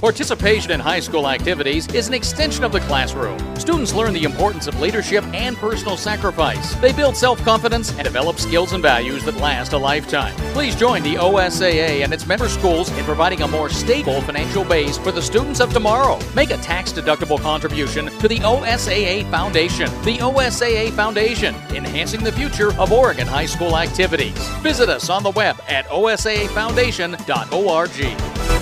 Participation in high school activities is an extension of the classroom. Students learn the importance of leadership and personal sacrifice. They build self-confidence and develop skills and values that last a lifetime. Please join the OSAA and its member schools in providing a more stable financial base for the students of tomorrow. Make a tax-deductible contribution to the OSAA Foundation. The OSAA Foundation, enhancing the future of Oregon high school activities. Visit us on the web at osafoundation.org.